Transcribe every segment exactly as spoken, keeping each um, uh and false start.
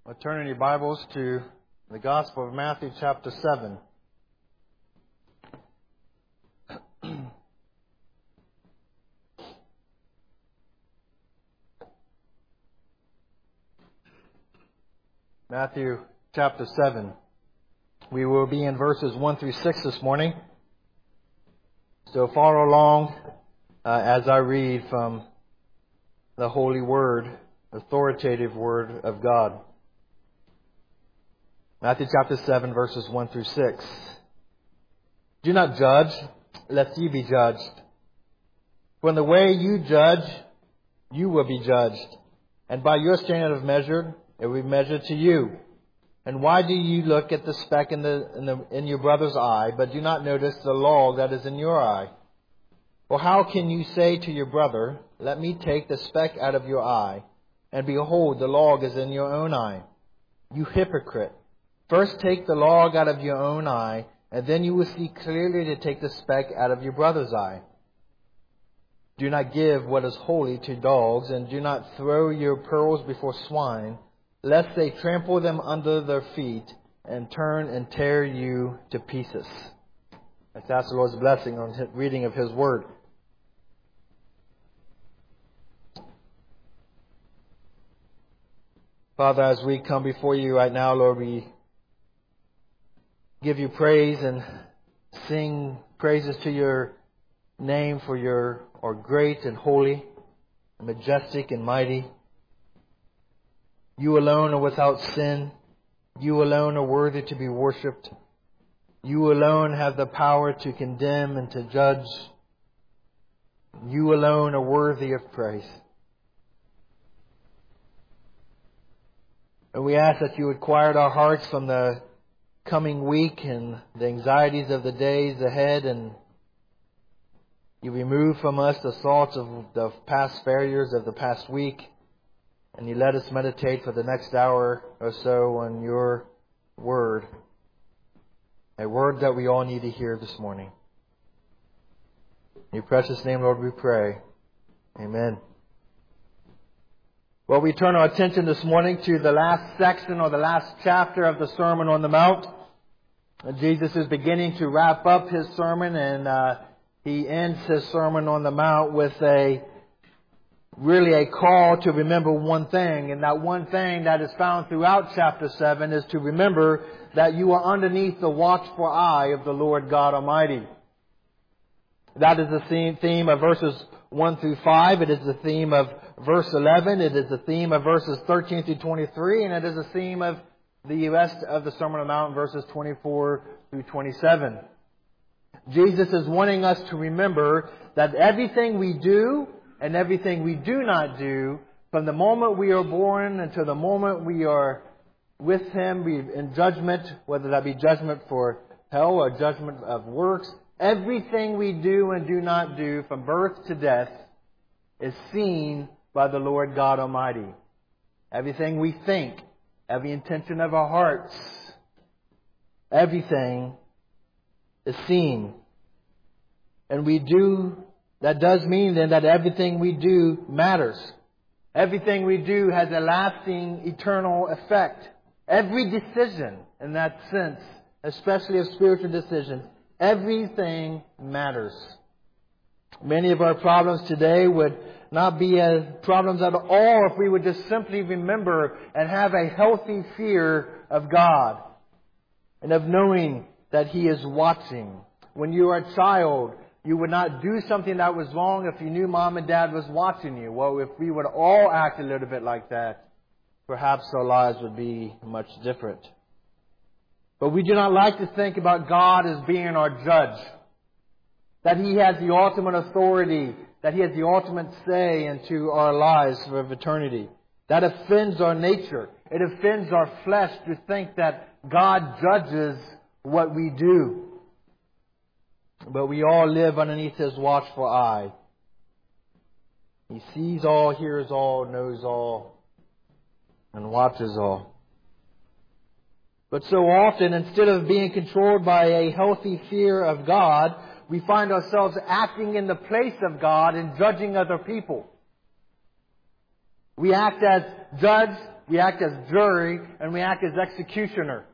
Well, turn in your Bibles to the Gospel of Matthew chapter seven. Matthew chapter seven. We will be in verses one through six this morning. So follow along uh, as I read from the Holy Word, authoritative Word of God. Matthew chapter seven, verses one through six. Do not judge, lest ye be judged. For in the way you judge, you will be judged. And by your standard of measure, it will be measured to you. And why do you look at the speck in, the, in, the, in your brother's eye, but do not notice the log that is in your eye? Or how can you say to your brother, let me take the speck out of your eye, and behold, the log is in your own eye? You hypocrite! First take the log out of your own eye, and then you will see clearly to take the speck out of your brother's eye. Do not give what is holy to dogs, and do not throw your pearls before swine, lest they trample them under their feet, and turn and tear you to pieces. Let's ask the Lord's blessing on the reading of His Word. Father, as we come before you right now, Lord, we give you praise and sing praises to your name, for you are great and holy, majestic and mighty. You alone are without sin. You alone are worthy to be worshipped. You alone have the power to condemn and to judge. You alone are worthy of praise. And we ask that you would quiet our hearts from the coming week and the anxieties of the days ahead, and you remove from us the thoughts of the past failures of the past week, and you let us meditate for the next hour or so on your word, a word that we all need to hear this morning. In your precious name, Lord, we pray. Amen. Well, we turn our attention this morning to the last section or the last chapter of the Sermon on the Mount. Jesus is beginning to wrap up His sermon, and uh, He ends His Sermon on the Mount with a really a call to remember one thing. And that one thing that is found throughout chapter seven is to remember that you are underneath the watchful eye of the Lord God Almighty. That is the theme of verses one through five. It is the theme of verse eleven. It is the theme of verses thirteen through twenty-three. And it is the theme of the rest of the Sermon on the Mount, verses twenty-four through twenty-seven. Jesus is wanting us to remember that everything we do and everything we do not do, from the moment we are born until the moment we are with Him, we in judgment, whether that be judgment for hell or judgment of works, everything we do and do not do from birth to death is seen by the Lord God Almighty. Everything we think, every intention of our hearts, everything is seen. And we do, that does mean then that everything we do matters. Everything we do has a lasting, eternal effect. Every decision in that sense, especially of spiritual decisions, everything matters. Many of our problems today would not be as problems at all if we would just simply remember and have a healthy fear of God and of knowing that He is watching. When you are a child, you would not do something that was wrong if you knew Mom and Dad was watching you. Well, if we would all act a little bit like that, perhaps our lives would be much different. But we do not like to think about God as being our judge, that He has the ultimate authority, that He has the ultimate say into our lives for eternity. That offends our nature. It offends our flesh to think that God judges what we do. But we all live underneath His watchful eye. He sees all, hears all, knows all, and watches all. But so often, instead of being controlled by a healthy fear of God, we find ourselves acting in the place of God and judging other people. We act as judge we act as jury, and we act as executioner.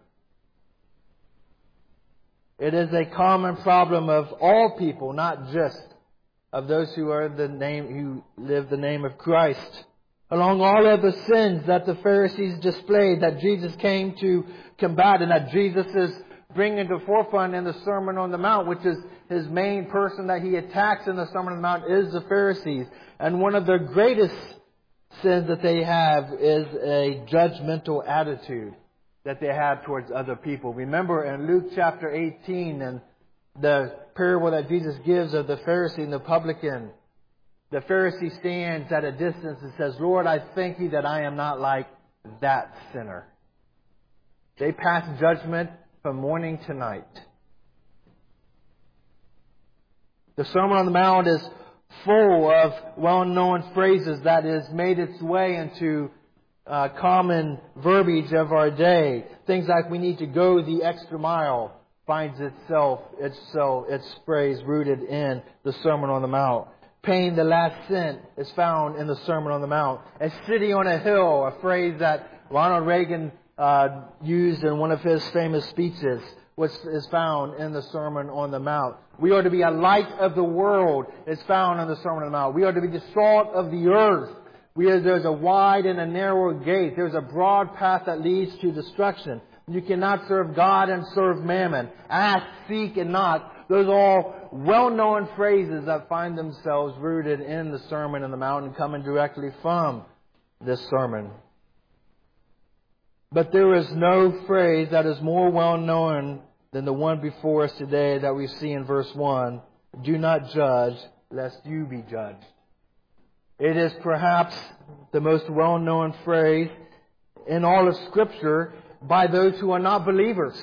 It is a common problem of all people, not just of those who are the name, who live the name of Christ. Along all of the sins that the Pharisees displayed, that Jesus came to combat, and that Jesus is bringing to forefront in the Sermon on the Mount, which is his main person that he attacks in the Sermon on the Mount, is the Pharisees. And one of their greatest sins that they have is a judgmental attitude that they have towards other people. Remember in Luke chapter eighteen, and the parable that Jesus gives of the Pharisee and the publican, the Pharisee stands at a distance and says, Lord, I thank you that I am not like that sinner. They pass judgment from morning to night. The Sermon on the Mount is full of well-known phrases that has made its way into uh, common verbiage of our day. Things like we need to go the extra mile finds itself, itself, its phrase rooted in the Sermon on the Mount. Paying the last cent is found in the Sermon on the Mount. A city on a hill, a phrase that Ronald Reagan uh, used in one of his famous speeches, which is found in the Sermon on the Mount. We are to be a light of the world, is found in the Sermon on the Mount. We are to be the salt of the earth. We are, there's a wide and a narrow gate. There's a broad path that leads to destruction. You cannot serve God and serve mammon. Ask, seek, and knock. Those are all well-known phrases that find themselves rooted in the Sermon on the Mount and coming directly from this sermon. But there is no phrase that is more well-known than the one before us today that we see in verse one. Do not judge, lest you be judged. It is perhaps the most well-known phrase in all of Scripture by those who are not believers.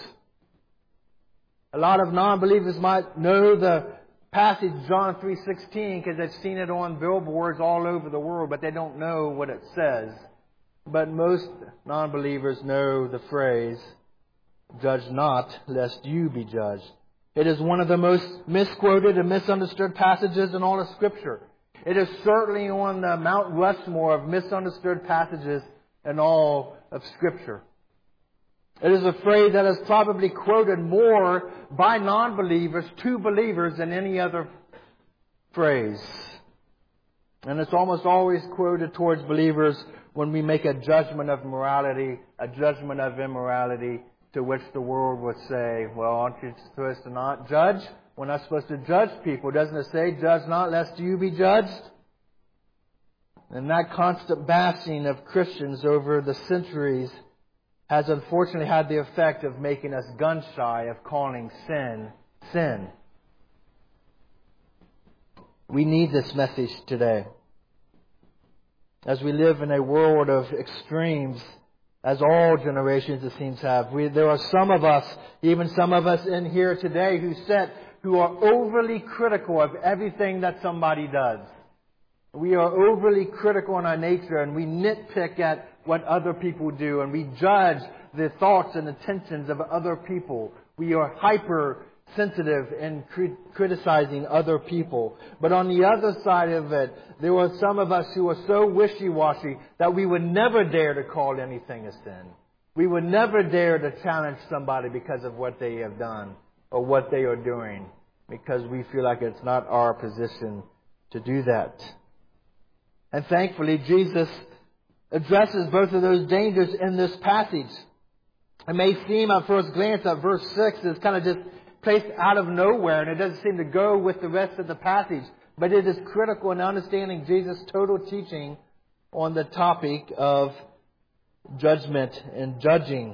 A lot of non-believers might know the passage John three sixteen because they've seen it on billboards all over the world, but they don't know what it says. But most non-believers know the phrase, judge not, lest you be judged. It is one of the most misquoted and misunderstood passages in all of Scripture. It is certainly on the Mount Rushmore of misunderstood passages in all of Scripture. It is a phrase that is probably quoted more by non-believers to believers than any other phrase. And it's almost always quoted towards believers when we make a judgment of morality, a judgment of immorality, to which the world would say, well, aren't you supposed to not judge? We're not supposed to judge people. Doesn't it say, judge not lest you be judged? And that constant bashing of Christians over the centuries has unfortunately had the effect of making us gun-shy of calling sin, sin. We need this message today. As we live in a world of extremes, as all generations it seems have, we, there are some of us, even some of us in here today, who sit, who are overly critical of everything that somebody does. We are overly critical in our nature, and we nitpick at what other people do, and we judge the thoughts and intentions of other people. We are hyper sensitive in criticizing other people. But on the other side of it, there are some of us who are so wishy-washy that we would never dare to call anything a sin. We would never dare to challenge somebody because of what they have done or what they are doing, because we feel like it's not our position to do that. And thankfully, Jesus addresses both of those dangers in this passage. It may seem at first glance that verse six is kind of just placed out of nowhere, and it doesn't seem to go with the rest of the passage. But it is critical in understanding Jesus' total teaching on the topic of judgment and judging.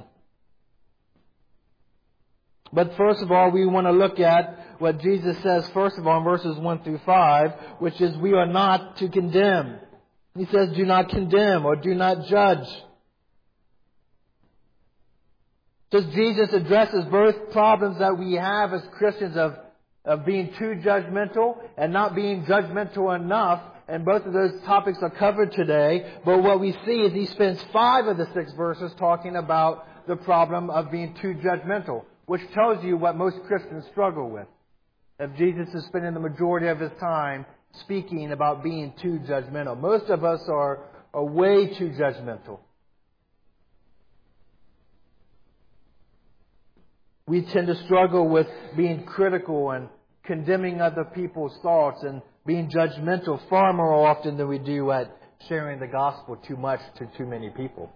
But first of all, we want to look at what Jesus says, first of all, in verses one through five, which is we are not to condemn. He says, do not condemn or do not judge. Just Jesus addresses both problems that we have as Christians of, of being too judgmental and not being judgmental enough. And both of those topics are covered today. But what we see is he spends five of the six verses talking about the problem of being too judgmental, which tells you what most Christians struggle with. If Jesus is spending the majority of his time speaking about being too judgmental. Most of us are, are way too judgmental. We tend to struggle with being critical and condemning other people's thoughts and being judgmental far more often than we do at sharing the gospel too much to too many people.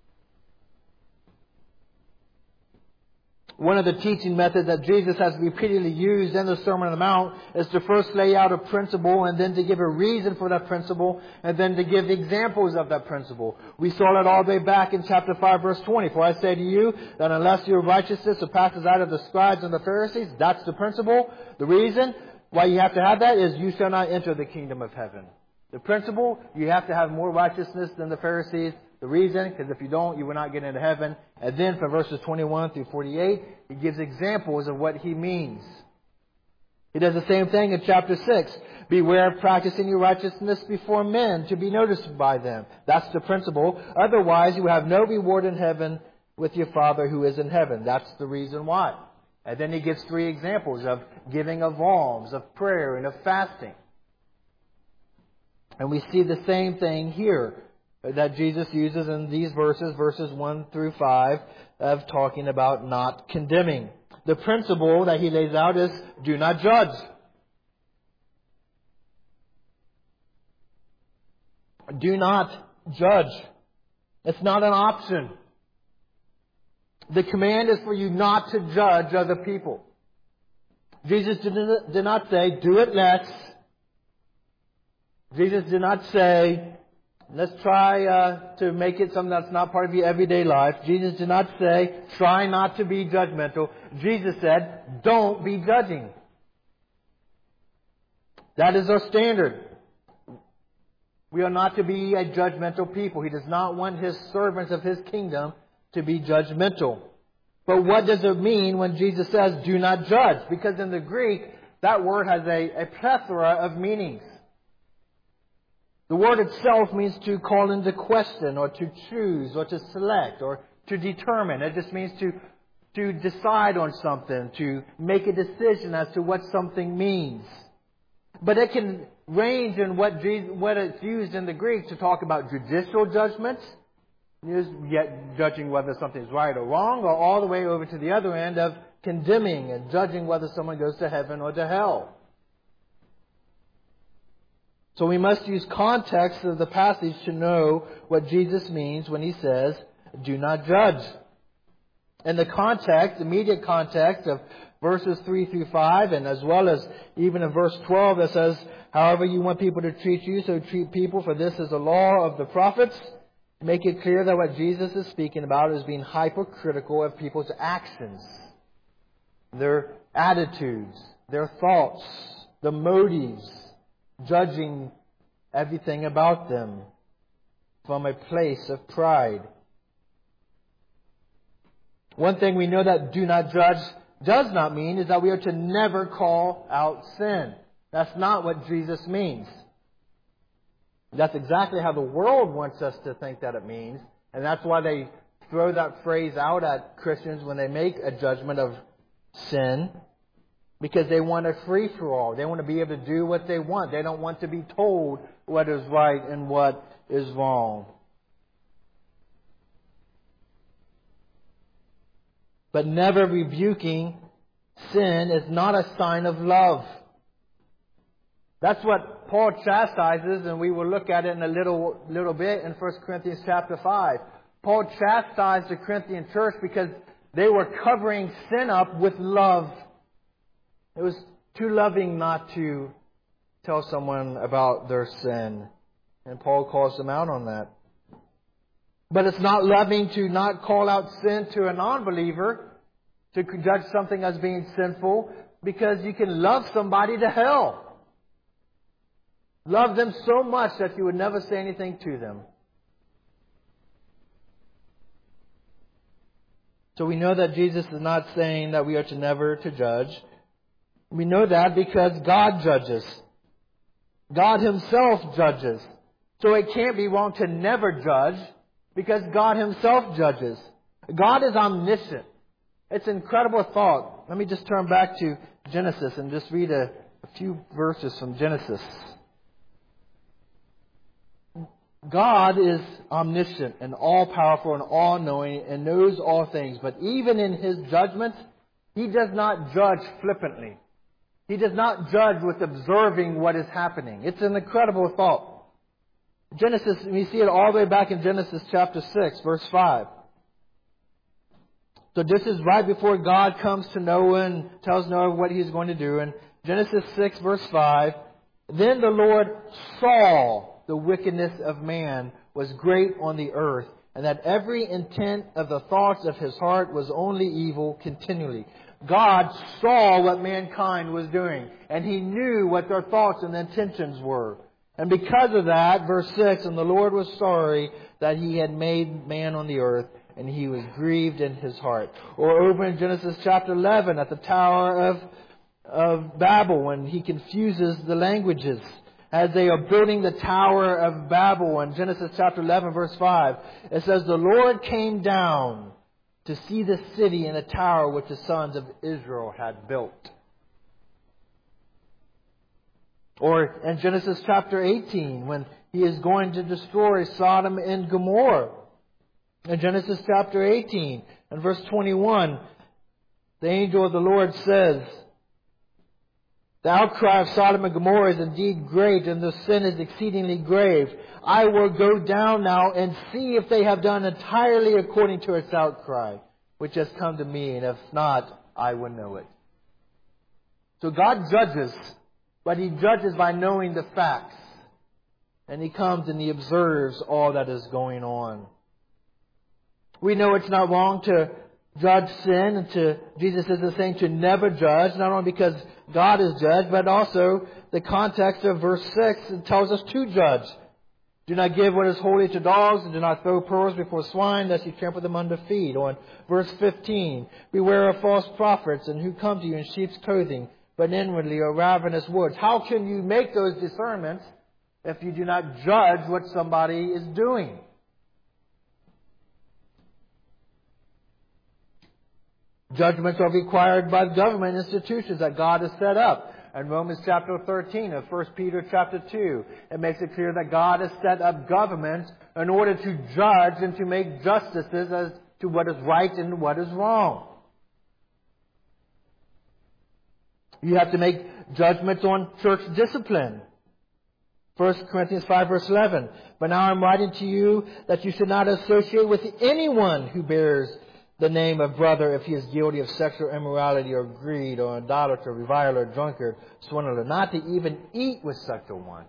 One of the teaching methods that Jesus has repeatedly used in the Sermon on the Mount is to first lay out a principle and then to give a reason for that principle and then to give examples of that principle. We saw that all the way back in chapter five, verse twenty. For I say to you that unless your righteousness surpasses that of the scribes and the Pharisees, that's the principle. The reason why you have to have that is you shall not enter the kingdom of heaven. The principle, you have to have more righteousness than the Pharisees. The reason, because if you don't, you will not get into heaven. And then from verses twenty-one through forty-eight, he gives examples of what he means. He does the same thing in chapter six. Beware of practicing your righteousness before men to be noticed by them. That's the principle. Otherwise, you have no reward in heaven with your Father who is in heaven. That's the reason why. And then he gives three examples of giving of alms, of prayer, and of fasting. And we see the same thing here that Jesus uses in these verses, verses one through five, of talking about not condemning. The principle that he lays out is do not judge. Do not judge. It's not an option. The command is for you not to judge other people. Jesus did not say, do it less. Jesus did not say, let's try uh, to make it something that's not part of your everyday life. Jesus did not say, try not to be judgmental. Jesus said, don't be judging. That is our standard. We are not to be a judgmental people. He does not want His servants of His kingdom to be judgmental. But what does it mean when Jesus says, do not judge? Because in the Greek, that word has a, a plethora of meanings. The word itself means to call into question or to choose or to select or to determine. It just means to, to decide on something, to make a decision as to what something means. But it can range in what, Jesus, what it's used in the Greek to talk about judicial judgments, yet judging whether something is right or wrong, or all the way over to the other end of condemning and judging whether someone goes to heaven or to hell. So we must use context of the passage to know what Jesus means when He says, do not judge. In the context, immediate context of verses three through five, and as well as even in verse twelve that says, however you want people to treat you, so treat people, for this is the law of the prophets. Make it clear that what Jesus is speaking about is being hypercritical of people's actions, their attitudes, their thoughts, the motives, judging everything about them from a place of pride. One thing we know that do not judge does not mean is that we are to never call out sin. That's not what Jesus means. That's exactly how the world wants us to think that it means. And that's why they throw that phrase out at Christians when they make a judgment of sin. Because they want a free-for-all. They want to be able to do what they want. They don't want to be told what is right and what is wrong. But never rebuking sin is not a sign of love. That's what Paul chastises, and we will look at it in a little little bit in First Corinthians chapter five. Paul chastised the Corinthian church because they were covering sin up with love. It was too loving not to tell someone about their sin. And Paul calls them out on that. But it's not loving to not call out sin to a non-believer, to judge something as being sinful, because you can love somebody to hell. Love them so much that you would never say anything to them. So we know that Jesus is not saying that we are to never to judge. We know that because God judges. God Himself judges. So it can't be wrong to never judge because God Himself judges. God is omniscient. It's an incredible thought. Let me just turn back to Genesis and just read a, a few verses from Genesis. God is omniscient and all-powerful and all-knowing and knows all things. But even in His judgments, He does not judge flippantly. He does not judge with observing what is happening. It's an incredible thought. Genesis, we see it all the way back in Genesis chapter six, verse five. So this is right before God comes to Noah and tells Noah what He's going to do. In Genesis six, verse five, then the Lord saw the wickedness of man was great on the earth, and that every intent of the thoughts of his heart was only evil continually. God saw what mankind was doing, and He knew what their thoughts and intentions were. And because of that, verse six, and the Lord was sorry that He had made man on the earth, and He was grieved in His heart. Or over in Genesis chapter eleven at the Tower of, of Babel, when He confuses the languages. As they are building the Tower of Babel in Genesis chapter eleven verse five, it says, the Lord came down to see the city and the tower which the sons of Israel had built. Or in Genesis chapter eighteen, when He is going to destroy Sodom and Gomorrah. In Genesis chapter eighteen and verse twenty-one, the angel of the Lord says, the outcry of Sodom and Gomorrah is indeed great, and the sin is exceedingly grave. I will go down now and see if they have done entirely according to its outcry, which has come to me, and if not, I will know it. So God judges, but He judges by knowing the facts. And He comes and He observes all that is going on. We know it's not wrong to judge sin, and to, Jesus is saying to never judge, not only because God is judge, but also the context of verse six, it tells us to judge. Do not give what is holy to dogs, and do not throw pearls before swine, lest you trample them under feet. Or in verse fifteen, beware of false prophets, and who come to you in sheep's clothing, but inwardly are ravenous wolves. How can you make those discernments if you do not judge what somebody is doing? Judgments are required by government institutions that God has set up. In Romans chapter thirteen of First Peter chapter two, it makes it clear that God has set up governments in order to judge and to make justices as to what is right and what is wrong. You have to make judgments on church discipline. First Corinthians five verse eleven. But now I'm writing to you that you should not associate with anyone who bears the name of brother if he is guilty of sexual immorality or greed or idolater, reviler, drunkard, swindler, not to even eat with such a one.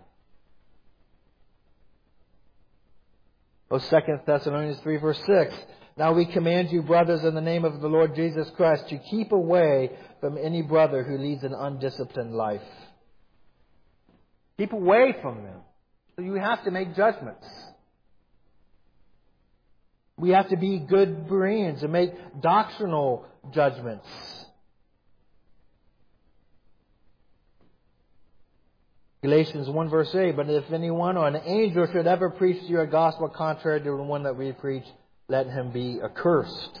Oh, Second Thessalonians three verse six. Now we command you, brothers, in the name of the Lord Jesus Christ, to keep away from any brother who leads an undisciplined life. Keep away from them. So you have to make judgments. We have to be good Bereans and make doctrinal judgments. Galatians one verse eight, but if anyone or an angel should ever preach to you a gospel contrary to the one that we preach, let him be accursed.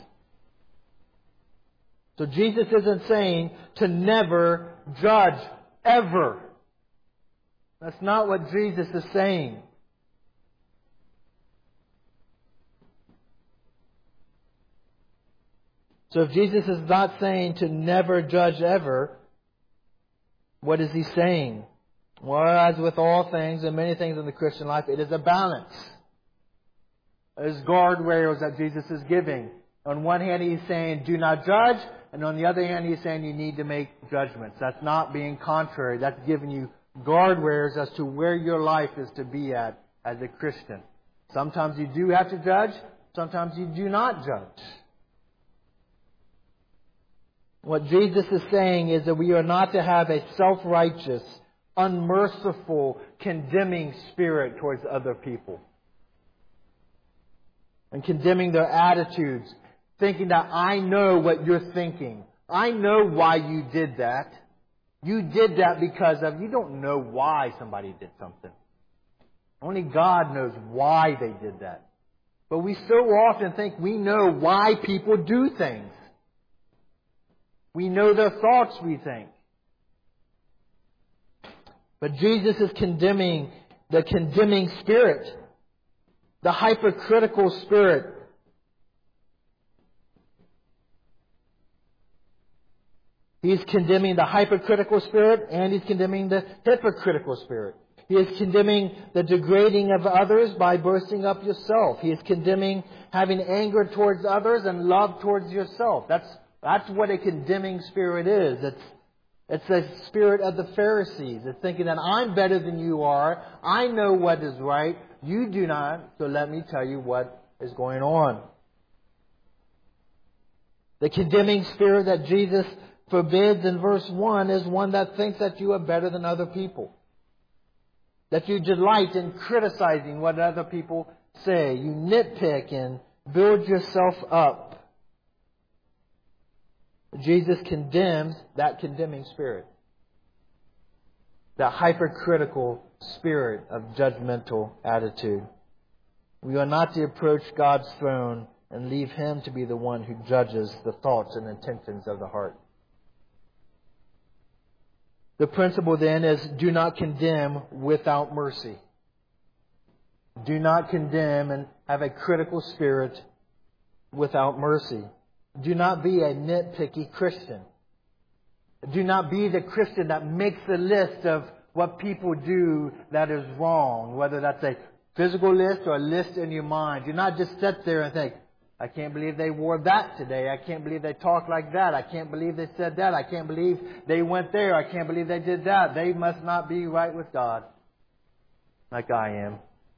So Jesus isn't saying to never judge, ever. That's not what Jesus is saying. So if Jesus is not saying to never judge ever, what is He saying? Well, as with all things and many things in the Christian life, it is a balance. There's guardrails that Jesus is giving. On one hand, He's saying, do not judge. And on the other hand, He's saying you need to make judgments. That's not being contrary. That's giving you guardrails as to where your life is to be at as a Christian. Sometimes you do have to judge. Sometimes you do not judge. What Jesus is saying is that we are not to have a self-righteous, unmerciful, condemning spirit towards other people. And condemning their attitudes. Thinking that I know what you're thinking. I know why you did that. You did that because of... You don't know why somebody did something. Only God knows why they did that. But we so often think we know why people do things. We know their thoughts, we think. But Jesus is condemning the condemning spirit, the hypercritical spirit. He's condemning the hypercritical spirit, and He's condemning the hypocritical spirit. He is condemning the degrading of others by boasting up yourself. He is condemning having anger towards others and love towards yourself. That's that's what a condemning spirit is. It's it's the spirit of the Pharisees. It's thinking that I'm better than you are. I know what is right. You do not. So let me tell you what is going on. The condemning spirit that Jesus forbids in verse one is one that thinks that you are better than other people. That you delight in criticizing what other people say. You nitpick and build yourself up. Jesus condemns that condemning spirit. That hypercritical spirit of judgmental attitude. We are not to approach God's throne and leave Him to be the one who judges the thoughts and intentions of the heart. The principle then is do not condemn without mercy. Do not condemn and have a critical spirit without mercy. Do not be a nitpicky Christian. Do not be the Christian that makes a list of what people do that is wrong, whether that's a physical list or a list in your mind. Do not just sit there and think, I can't believe they wore that today. I can't believe they talked like that. I can't believe they said that. I can't believe they went there. I can't believe they did that. They must not be right with God like I am.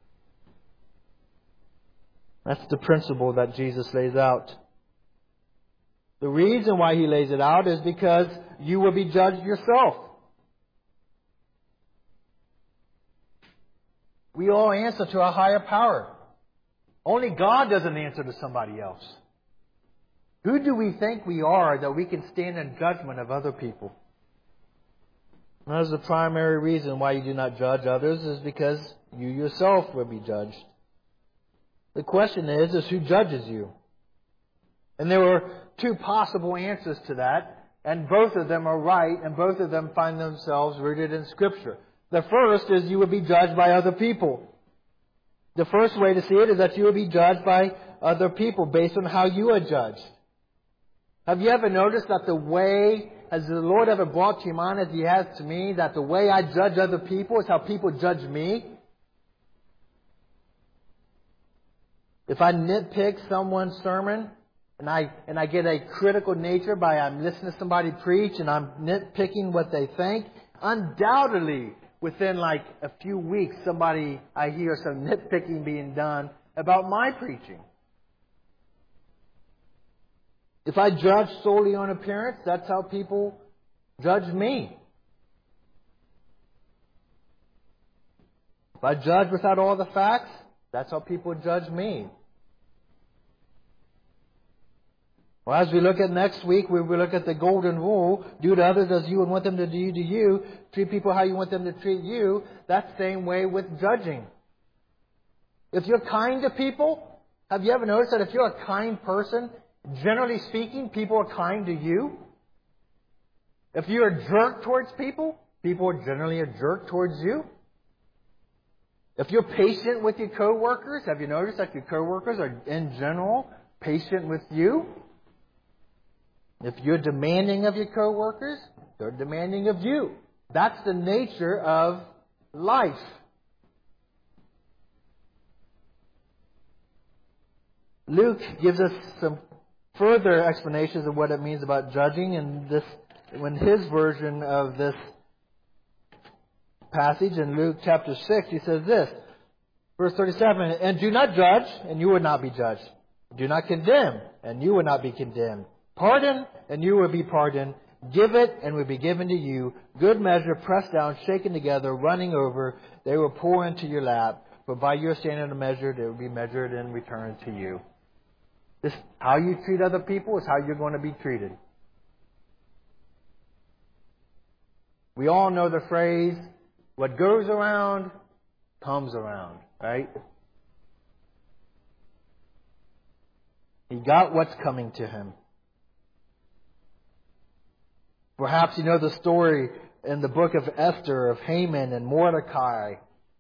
That's the principle that Jesus lays out. The reason why He lays it out is because you will be judged yourself. We all answer to a higher power. Only God doesn't answer to somebody else. Who do we think we are that we can stand in judgment of other people? That is the primary reason why you do not judge others, is because you yourself will be judged. The question is, is who judges you? And there were two possible answers to that, and both of them are right, and both of them find themselves rooted in Scripture. The first is you will be judged by other people. The first way to see it is that you will be judged by other people based on how you are judged. Have you ever noticed that the way, has the Lord ever brought to your mind, as He has to me, that the way I judge other people is how people judge me? If I nitpick someone's sermon, and I and I get a critical nature by I'm listening to somebody preach and I'm nitpicking what they think, undoubtedly within like a few weeks somebody I hear some nitpicking being done about my preaching. If I judge solely on appearance, that's how people judge me. If I judge without all the facts, that's how people judge me. Well, as we look at next week, we will look at the golden rule. Do to others as you would want them to do to you. Treat people how you want them to treat you. That same way with judging. If you're kind to people, have you ever noticed that if you're a kind person, generally speaking, people are kind to you? If you're a jerk towards people, people are generally a jerk towards you. If you're patient with your coworkers, have you noticed that your coworkers are in general patient with you? If you're demanding of your coworkers, they're demanding of you. That's the nature of life. Luke gives us some further explanations of what it means about judging, and this, in his version of this passage in Luke chapter six, he says this, verse thirty-seven, and do not judge, and you will not be judged. Do not condemn, and you will not be condemned. Pardon, and you will be pardoned. Give it, and will be given to you. Good measure, pressed down, shaken together, running over, they will pour into your lap. For by your standard of measure, they will be measured and returned to you. This, how you treat other people is how you're going to be treated. We all know the phrase, what goes around, comes around, right? He got what's coming to him. Perhaps you know the story in the book of Esther of Haman and Mordecai.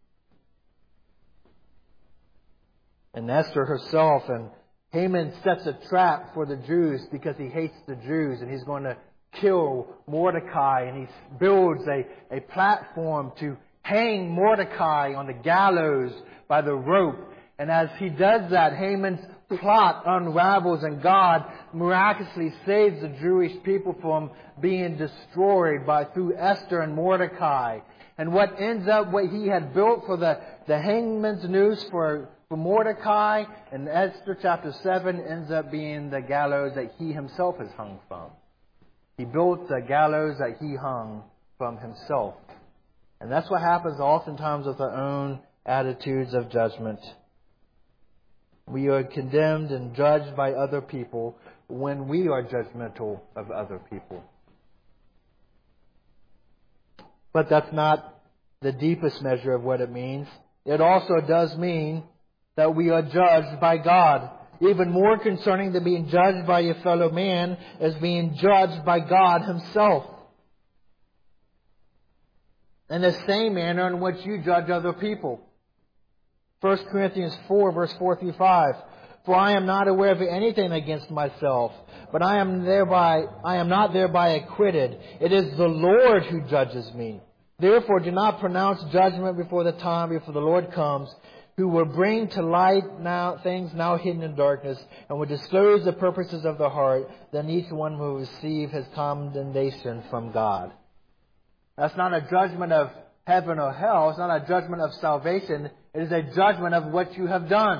And Esther herself, and Haman sets a trap for the Jews because he hates the Jews, and he's going to kill Mordecai, and he builds a, a platform to hang Mordecai on the gallows by the rope. And as he does that, Haman's plot unravels, and God miraculously saves the Jewish people from being destroyed by through Esther and Mordecai. And what ends up, what he had built for the, the hangman's noose for, for Mordecai in Esther chapter seven ends up being the gallows that he himself is hung from. He built the gallows that he hung from himself. And that's what happens oftentimes with our own attitudes of judgment. We are condemned and judged by other people when we are judgmental of other people. But that's not the deepest measure of what it means. It also does mean that we are judged by God. Even more concerning than being judged by your fellow man is being judged by God Himself. In the same manner in which you judge other people. First Corinthians four, verse four through five. For I am not aware of anything against myself, but I am thereby I am not thereby acquitted. It is the Lord who judges me. Therefore do not pronounce judgment before the time, before the Lord comes, who will bring to light now things now hidden in darkness, and will disclose the purposes of the heart. Then each one will receive his commendation from God. That's not a judgment of heaven or hell. It's not a judgment of salvation. It is a judgment of what you have done.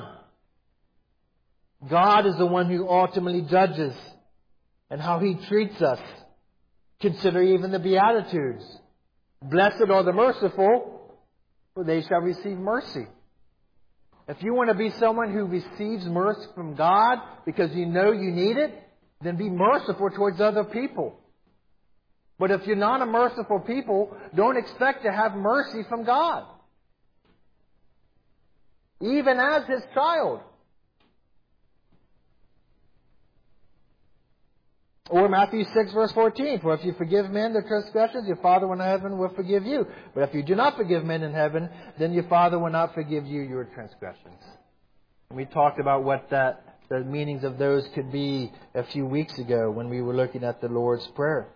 God is the one who ultimately judges and how He treats us. Consider even the Beatitudes. Blessed are the merciful, for they shall receive mercy. If you want to be someone who receives mercy from God because you know you need it, then be merciful towards other people. But if you're not a merciful people, don't expect to have mercy from God. Even as His child. Or Matthew six, verse fourteen. For if you forgive men their transgressions, your Father in heaven will forgive you. But if you do not forgive men in heaven, then your Father will not forgive you your transgressions. And we talked about what that the meanings of those could be a few weeks ago when we were looking at the Lord's Prayer.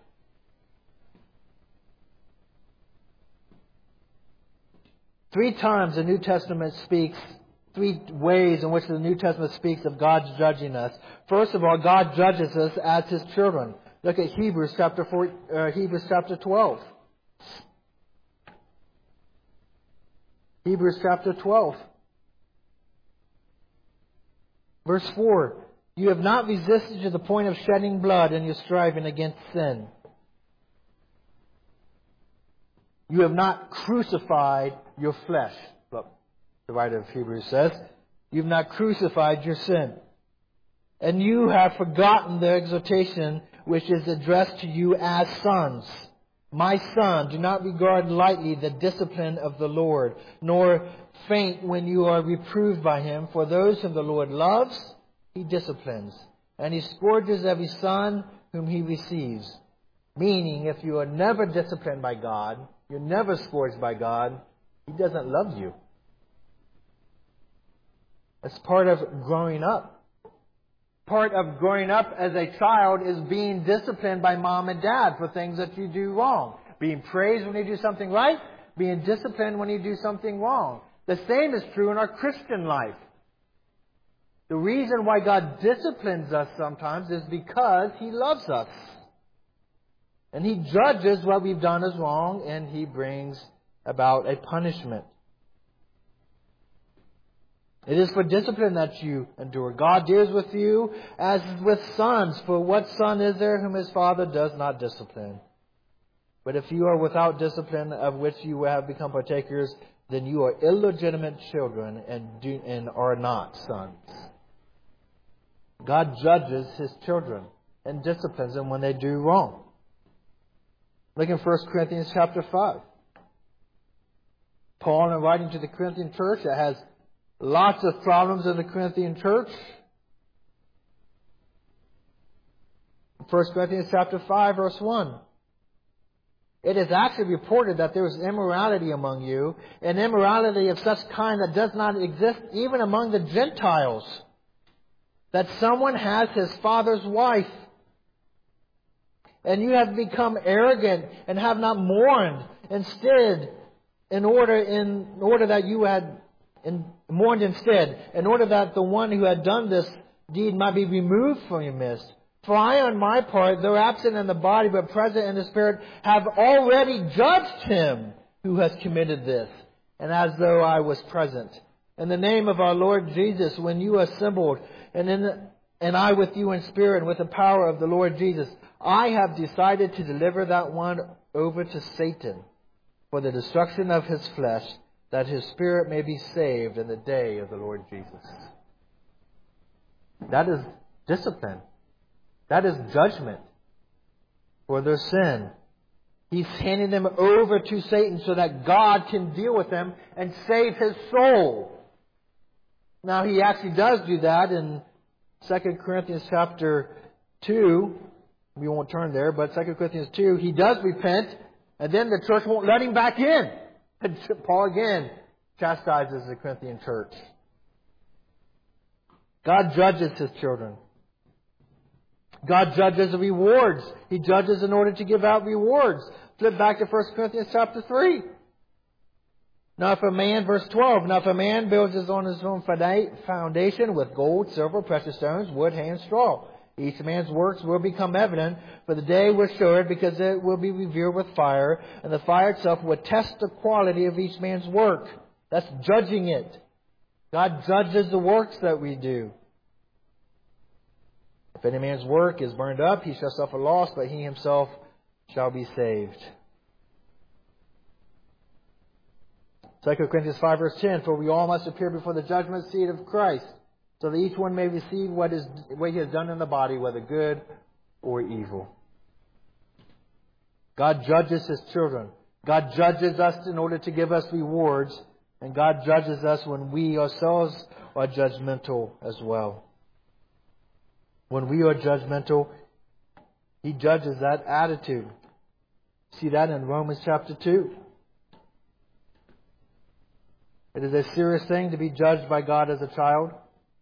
Three times the New Testament speaks, three ways in which the New Testament speaks of God judging us. First of all, God judges us as His children. Look at Hebrews chapter four, uh, Hebrews chapter twelve. Hebrews chapter twelve. Verse four. You have not resisted to the point of shedding blood in your striving against sin. You have not crucified your flesh. Look, the writer of Hebrews says, you have not crucified your sin. And you have forgotten the exhortation which is addressed to you as sons. My son, do not regard lightly the discipline of the Lord, nor faint when you are reproved by Him. For those whom the Lord loves, He disciplines, and He scourges every son whom He receives. Meaning, if you are never disciplined by God, you're never scourged by God, He doesn't love you. It's part of growing up. Part of growing up as a child is being disciplined by mom and dad for things that you do wrong. Being praised when you do something right. Being disciplined when you do something wrong. The same is true in our Christian life. The reason why God disciplines us sometimes is because He loves us. And He judges what we've done as wrong, and He brings about a punishment. It is for discipline that you endure. God deals with you as with sons. For what son is there whom his father does not discipline? But if you are without discipline, of which you have become partakers, then you are illegitimate children and do, and are not sons. God judges His children and disciplines them when they do wrong. Look in First Corinthians chapter five. Paul, in writing to the Corinthian church that has lots of problems in the Corinthian church. First Corinthians chapter five, verse one. It is actually reported that there is immorality among you, an immorality of such kind that does not exist even among the Gentiles, that someone has his father's wife. And you have become arrogant and have not mourned. Instead, in order in order that you had in, mourned instead, in order that the one who had done this deed might be removed from your midst. For I, on my part, though absent in the body but present in the Spirit, have already judged him who has committed this, and as though I was present. In the name of our Lord Jesus, when you assembled, and in the, and I with you in spirit and with the power of the Lord Jesus, I have decided to deliver that one over to Satan for the destruction of his flesh, that his spirit may be saved in the day of the Lord Jesus. That is discipline. That is judgment for their sin. He's handing them over to Satan so that God can deal with them and save his soul. Now, he actually does do that in Second Corinthians chapter two. We won't turn there, but Second Corinthians two, he does repent, and then the church won't let him back in. And Paul again chastises the Corinthian church. God judges his children. God judges the rewards. He judges in order to give out rewards. Flip back to First Corinthians chapter three. Now if a man, verse twelve, now if a man builds his on his own foundation with gold, silver, precious stones, wood, hay, and straw, each man's works will become evident, for the day will show it, because it will be revealed with fire, and the fire itself will test the quality of each man's work. That's judging it. God judges the works that we do. If any man's work is burned up, he shall suffer loss, but he himself shall be saved. Second Corinthians five verse ten, for we all must appear before the judgment seat of Christ, so that each one may receive what is what he has done in the body, whether good or evil. God judges his children. God judges us in order to give us rewards, and God judges us when we ourselves are judgmental as well. When we are judgmental, he judges that attitude. See that in Romans chapter two. It is a serious thing to be judged by God as a child.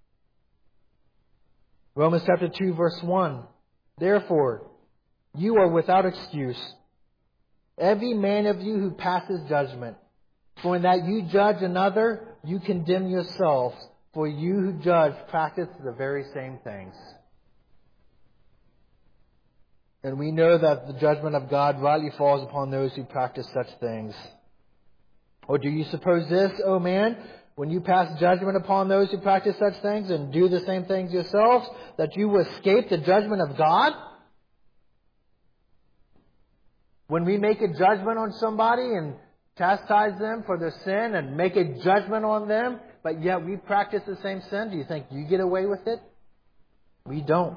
Romans chapter two verse one. Therefore, you are without excuse, every man of you who passes judgment. For in that you judge another, you condemn yourself. For you who judge practice the very same things. And we know that the judgment of God rightly falls upon those who practice such things. Or do you suppose this, O man, when you pass judgment upon those who practice such things and do the same things yourselves, that you will escape the judgment of God? When we make a judgment on somebody and chastise them for their sin and make a judgment on them, but yet we practice the same sin, do you think you get away with it? We don't.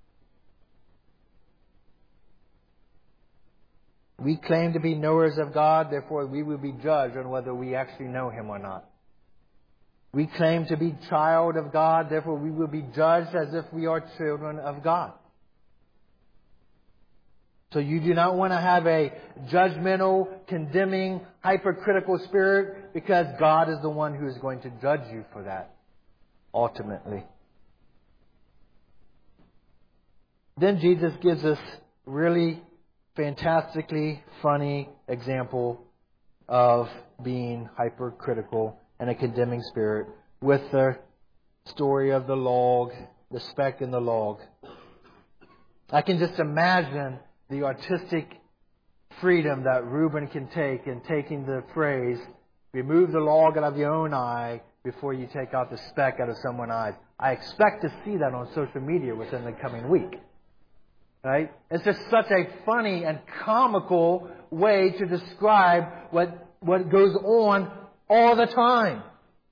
We claim to be knowers of God, therefore we will be judged on whether we actually know Him or not. We claim to be child of God, therefore we will be judged as if we are children of God. So you do not want to have a judgmental, condemning, hypercritical spirit, because God is the one who is going to judge you for that, ultimately. Then Jesus gives us really fantastically funny example of being hypercritical and a condemning spirit with the story of the log, the speck in the log. I can just imagine the artistic freedom that Reuben can take in taking the phrase, remove the log out of your own eye before you take out the speck out of someone's eye. I expect to see that on social media within the coming week. Right? It's just such a funny and comical way to describe what, what goes on all the time.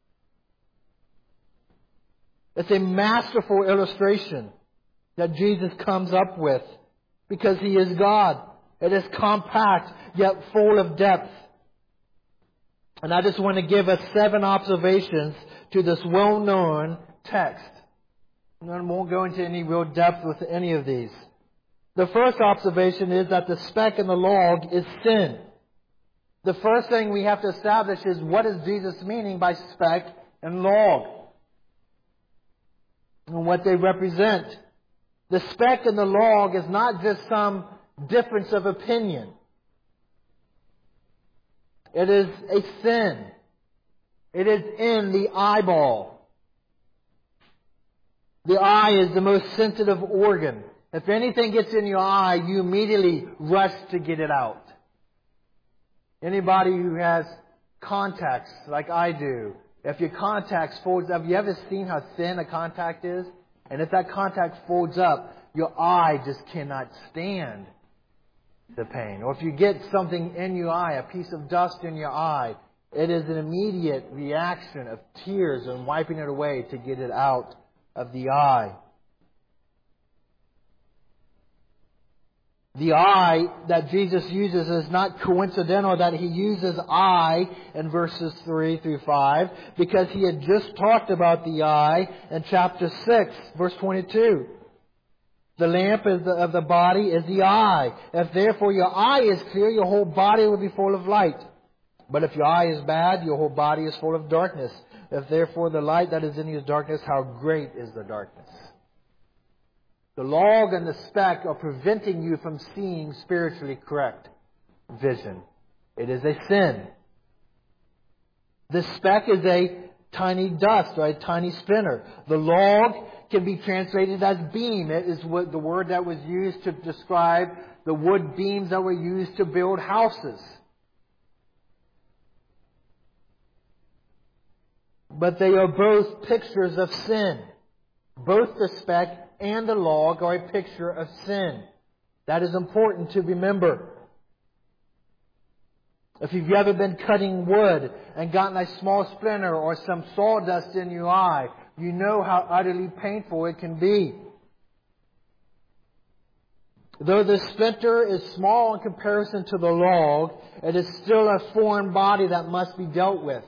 It's a masterful illustration that Jesus comes up with because He is God. It is compact yet full of depth. And I just want to give us seven observations to this well-known text. And I won't go into any real depth with any of these. The first observation is that the speck in the log is sin. The first thing we have to establish is, what is Jesus meaning by speck and log? And what they represent. The speck in the log is not just some difference of opinion. It is a sin. It is in the eyeball. The eye is the most sensitive organ. If anything gets in your eye, you immediately rush to get it out. Anybody who has contacts like I do, if your contacts folds up, have you ever seen how thin a contact is? And if that contact folds up, your eye just cannot stand the pain. Or if you get something in your eye, a piece of dust in your eye, it is an immediate reaction of tears and wiping it away to get it out of the eye. The eye that Jesus uses is not coincidental that He uses eye in verses three through five, because He had just talked about the eye in chapter six, verse twenty-two. The lamp of the, of the body is the eye. If therefore your eye is clear, your whole body will be full of light. But if your eye is bad, your whole body is full of darkness. If therefore the light that is in you is darkness, how great is the darkness? The log and the speck are preventing you from seeing spiritually correct vision. It is a sin. The speck is a tiny dust or a tiny splinter. The log can be translated as beam. It is what the word that was used to describe the wood beams that were used to build houses. But they are both pictures of sin. Both the speck and the log are a picture of sin. That is important to remember. If you've ever been cutting wood and gotten a small splinter or some sawdust in your eye, you know how utterly painful it can be. Though the splinter is small in comparison to the log, it is still a foreign body that must be dealt with.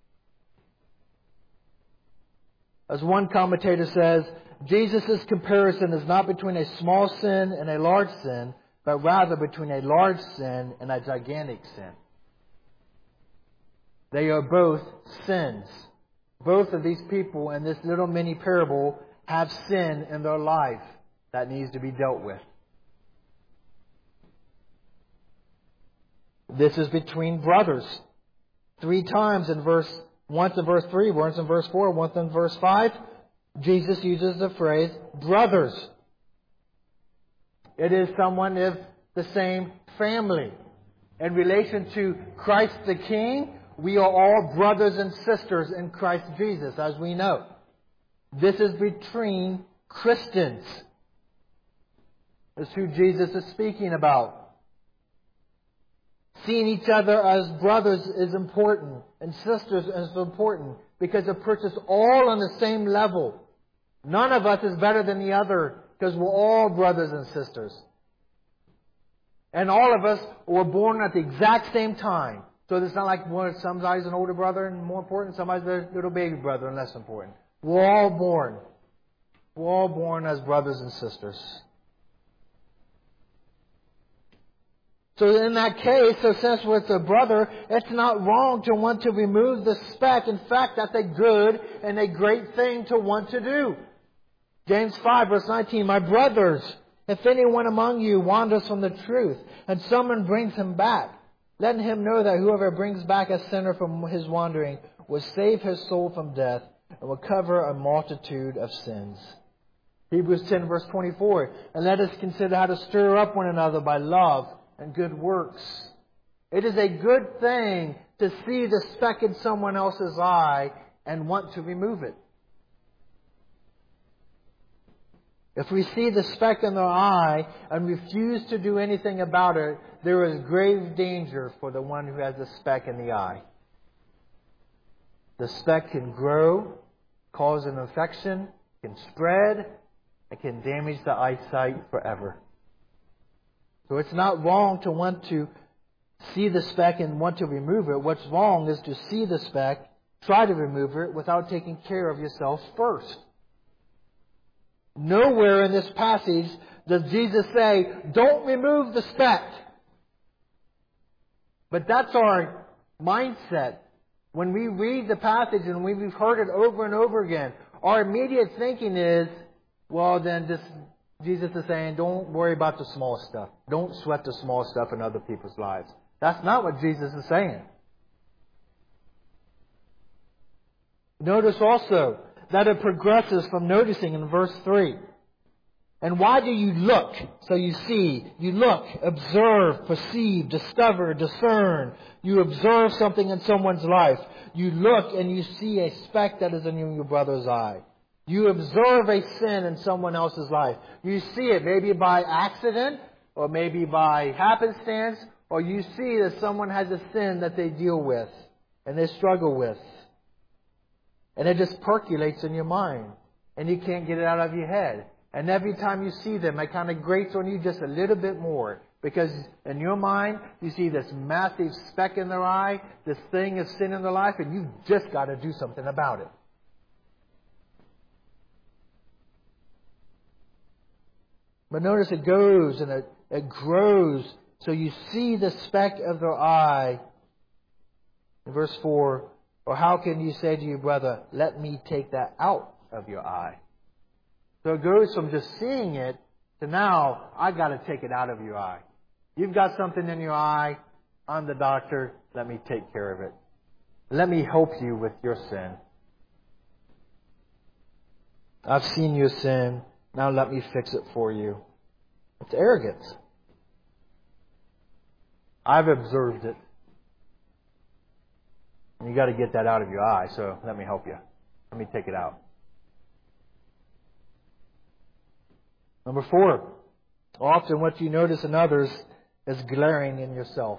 As one commentator says, Jesus' comparison is not between a small sin and a large sin, but rather between a large sin and a gigantic sin. They are both sins. Both of these people in this little mini parable have sin in their life that needs to be dealt with. This is between brothers. Three times in verse, once in verse three, once in verse four, once in verse five, Jesus uses the phrase brothers. It is someone of the same family. In relation to Christ the King, we are all brothers and sisters in Christ Jesus, as we know. This is between Christians. That's who Jesus is speaking about. Seeing each other as brothers is important, and sisters is important, because it puts us all on the same level. None of us is better than the other, because we're all brothers and sisters. And all of us were born at the exact same time. So it's not like one, somebody's an older brother and more important, somebody's a little baby brother and less important. We're all born. We're all born as brothers and sisters. So in that case, so since with a brother, it's not wrong to want to remove the speck. In fact, that's a good and a great thing to want to do. James five verse nineteen, my brothers, if anyone among you wanders from the truth and someone brings him back, let him know that whoever brings back a sinner from his wandering will save his soul from death and will cover a multitude of sins. Hebrews ten verse twenty-four, and let us consider how to stir up one another by love and good works. It is a good thing to see the speck in someone else's eye and want to remove it. If we see the speck in their eye and refuse to do anything about it, there is grave danger for the one who has the speck in the eye. The speck can grow, cause an infection, can spread, and can damage the eyesight forever. So it's not wrong to want to see the speck and want to remove it. What's wrong is to see the speck, try to remove it without taking care of yourself first. Nowhere in this passage does Jesus say, don't remove the speck. But that's our mindset. When we read the passage and we've heard it over and over again, our immediate thinking is, well, then just Jesus is saying, don't worry about the small stuff. Don't sweat the small stuff in other people's lives. That's not what Jesus is saying. Notice also that it progresses from noticing in verse three. And why do you look? So you see, you look, observe, perceive, discover, discern. You observe something in someone's life. You look and you see a speck that is in your brother's eye. You observe a sin in someone else's life. You see it maybe by accident or maybe by happenstance, or you see that someone has a sin that they deal with and they struggle with. And it just percolates in your mind and you can't get it out of your head. And every time you see them, it kind of grates on you just a little bit more. Because in your mind, you see this massive speck in their eye, this thing of sin in their life, and you've just got to do something about it. But notice it goes and it, it grows. So you see the speck of their eye. In verse four, or how can you say to your brother, let me take that out of your eye? So it goes from just seeing it to now, I got to take it out of your eye. You've got something in your eye. I'm the doctor. Let me take care of it. Let me help you with your sin. I've seen your sin. Now let me fix it for you. It's arrogance. I've observed it. And you got to get that out of your eye, so let me help you. Let me take it out. Number four, often what you notice in others is glaring in yourself.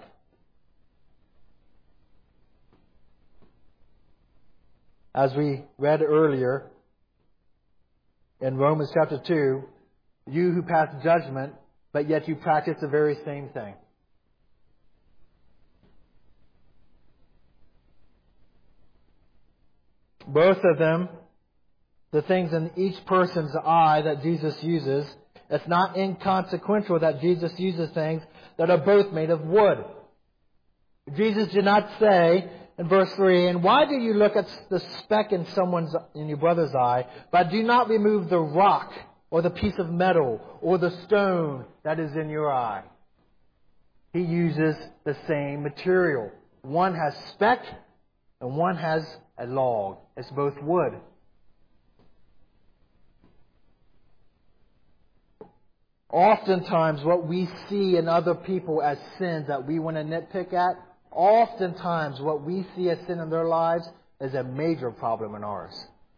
As we read earlier in Romans chapter two, you who pass judgment, but yet you practice the very same thing. Both of them, the things in each person's eye that Jesus uses, it's not inconsequential that Jesus uses things that are both made of wood. Jesus did not say in verse three, and why do you look at the speck in someone's, in your brother's eye, but do not remove the rock or the piece of metal or the stone that is in your eye? He uses the same material. One has speck and one has a log. It's both wood. Oftentimes what we see in other people as sins that we want to nitpick at, oftentimes what we see as sin in their lives is a major problem in ours.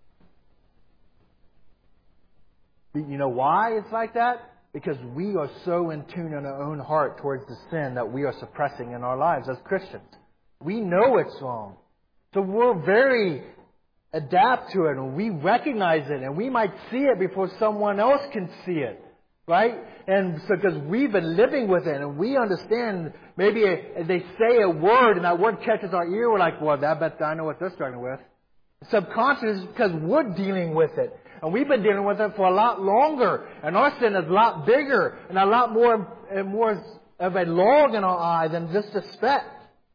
You know why it's like that? Because we are so in tune in our own heart towards the sin that we are suppressing in our lives as Christians. We know it's wrong. So we're very adapt to it and we recognize it and we might see it before someone else can see it. Right? And so because we've been living with it and we understand, maybe they say a word and that word catches our ear, we're like, well, I bet I know what they're struggling with. Subconscious is because we're dealing with it. And we've been dealing with it for a lot longer. And our sin is a lot bigger and a lot more, more of a log in our eye than just a speck.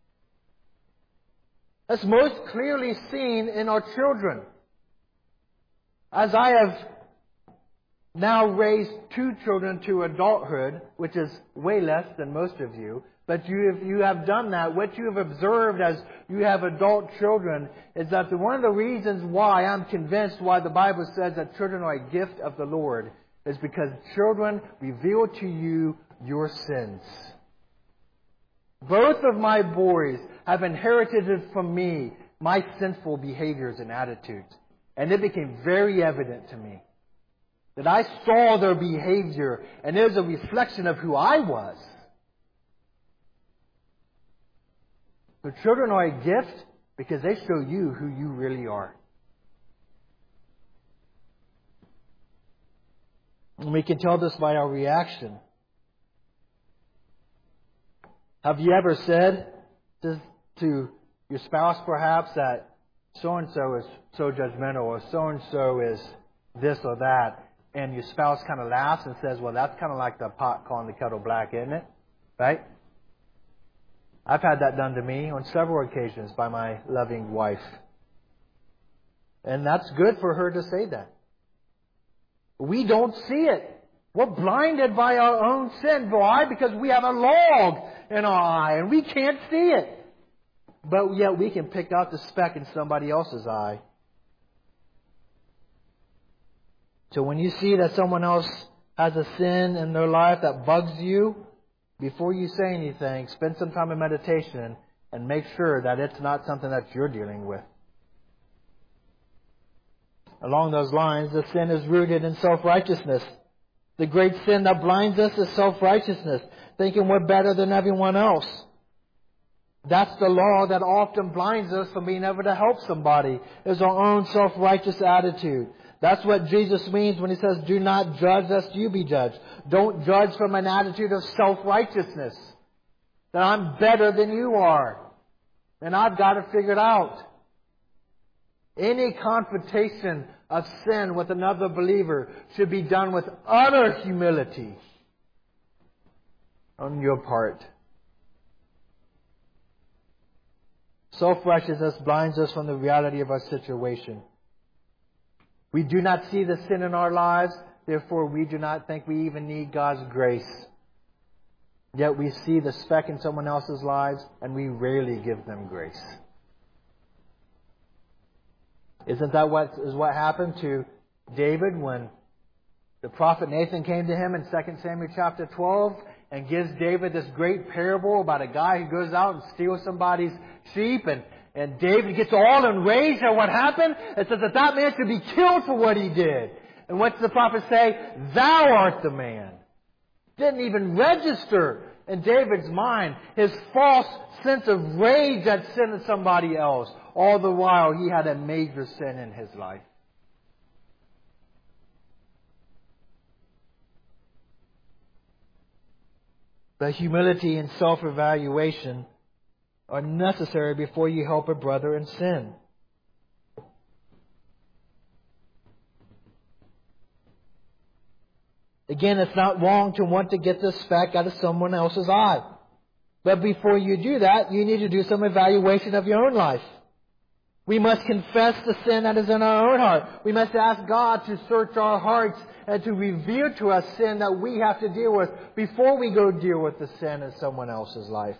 That's most clearly seen in our children. As I have now raised two children to adulthood, which is way less than most of you, but you, if you have done that, what you have observed as you have adult children is that the, one of the reasons why I'm convinced why the Bible says that children are a gift of the Lord is because children reveal to you your sins. Both of my boys have inherited it from me, my sinful behaviors and attitudes. And it became very evident to me that I saw their behavior and it was a reflection of who I was. So children are a gift because they show you who you really are. And we can tell this by our reaction. Have you ever said to, to your spouse perhaps that so-and-so is so judgmental or so-and-so is this or that, and your spouse kind of laughs and says, well, that's kind of like the pot calling the kettle black, isn't it? Right? I've had that done to me on several occasions by my loving wife. And that's good for her to say that. We don't see it. We're blinded by our own sin. Why? Because we have a log in our eye and we can't see it. But yet we can pick out the speck in somebody else's eye. So when you see that someone else has a sin in their life that bugs you, before you say anything, spend some time in meditation and make sure that it's not something that you're dealing with. Along those lines, the sin is rooted in self-righteousness. The great sin that blinds us is self-righteousness, thinking we're better than everyone else. That's the law that often blinds us from being able to help somebody, is our own self-righteous attitude. That's what Jesus means when He says, do not judge lest you be judged. Don't judge from an attitude of self-righteousness. That I'm better than you are. And I've got it figured out. Any confrontation of sin with another believer should be done with utter humility on your part. Self-righteousness blinds us from the reality of our situation. We do not see the sin in our lives, therefore we do not think we even need God's grace. Yet we see the speck in someone else's lives and we rarely give them grace. Isn't that what is what happened to David when the prophet Nathan came to him in Second Samuel chapter twelve and gives David this great parable about a guy who goes out and steals somebody's sheep, and, and David gets all enraged at what happened and says that that man should be killed for what he did. And what does the prophet say? Thou art the man. Didn't even register in David's mind his false sense of rage at sin of somebody else. All the while he had a major sin in his life. But humility and self-evaluation are necessary before you help a brother in sin. Again, it's not wrong to want to get the speck out of someone else's eye. But before you do that, you need to do some evaluation of your own life. We must confess the sin that is in our own heart. We must ask God to search our hearts and to reveal to us sin that we have to deal with before we go deal with the sin in someone else's life.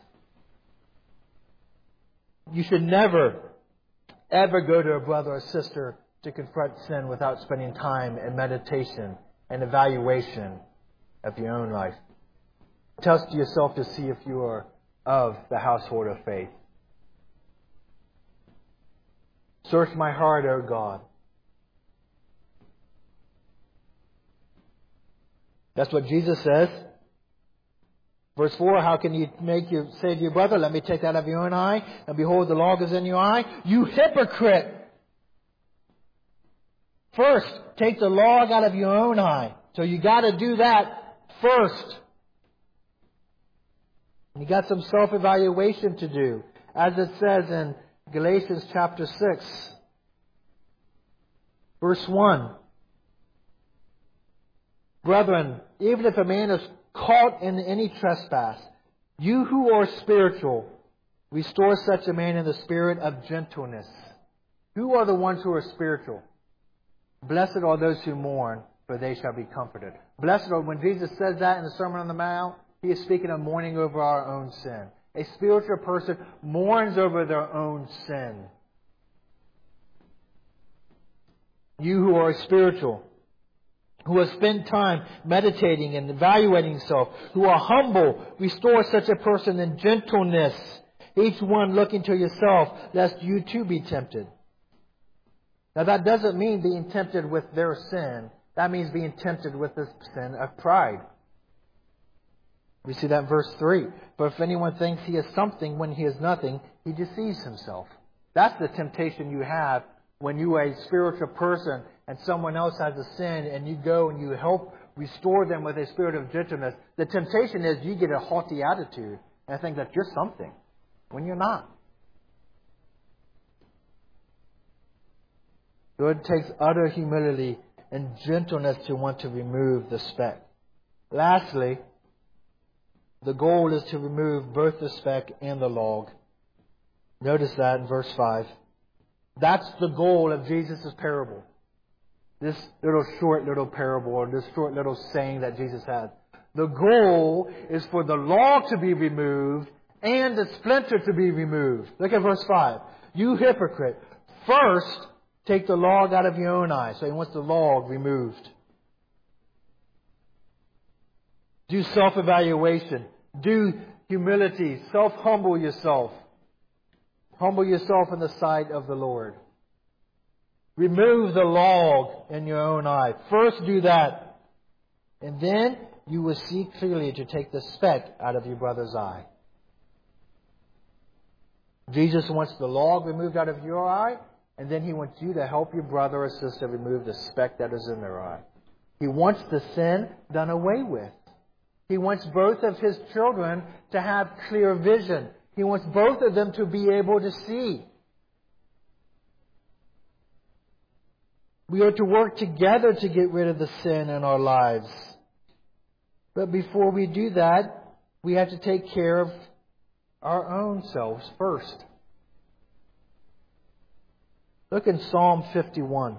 You should never, ever go to a brother or sister to confront sin without spending time in meditation and evaluation of your own life. Test yourself to see if you are of the household of faith. Search my heart, O God. That's what Jesus says. Verse four, how can you make you say to your brother, let me take that out of your own eye, and behold, the log is in your eye? You hypocrite! First, take the log out of your own eye. So you got to do that first. You got some self-evaluation to do. As it says in Galatians chapter six, verse one. Brethren, even if a man is caught in any trespass, you who are spiritual, restore such a man in the spirit of gentleness. Who are the ones who are spiritual? Blessed are those who mourn, for they shall be comforted. Blessed are, when Jesus says that in the Sermon on the Mount, He is speaking of mourning over our own sin. A spiritual person mourns over their own sin. You who are spiritual, who have spent time meditating and evaluating self, who are humble, restore such a person in gentleness, each one looking to yourself, lest you too be tempted. Now that doesn't mean being tempted with their sin. That means being tempted with the sin of pride. We see that in verse three. But if anyone thinks he is something when he is nothing, he deceives himself. That's the temptation you have when you are a spiritual person and someone else has a sin and you go and you help restore them with a spirit of gentleness. The temptation is you get a haughty attitude and think that you're something when you're not. So it takes utter humility and gentleness to want to remove the speck. Lastly, the goal is to remove both the speck and the log. Notice that in verse five. That's the goal of Jesus' parable. this little short little parable or this short little saying that Jesus had. The goal is for the log to be removed and the splinter to be removed. Look at verse five. You hypocrite, first take the log out of your own eye. So he wants the log removed. Do self-evaluation. Do humility. Self-humble yourself. Humble yourself in the sight of the Lord. Remove the log in your own eye. First do that. And then you will see clearly to take the speck out of your brother's eye. Jesus wants the log removed out of your eye, and then He wants you to help your brother or sister remove the speck that is in their eye. He wants the sin done away with. He wants both of His children to have clear vision. He wants both of them to be able to see. We are to work together to get rid of the sin in our lives. But before we do that, we have to take care of our own selves first. Look in Psalm fifty-one.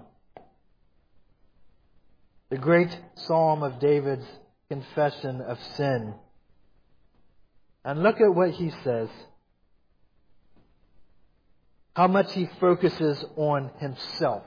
The great psalm of David's confession of sin. And look at what he says. How much he focuses on himself.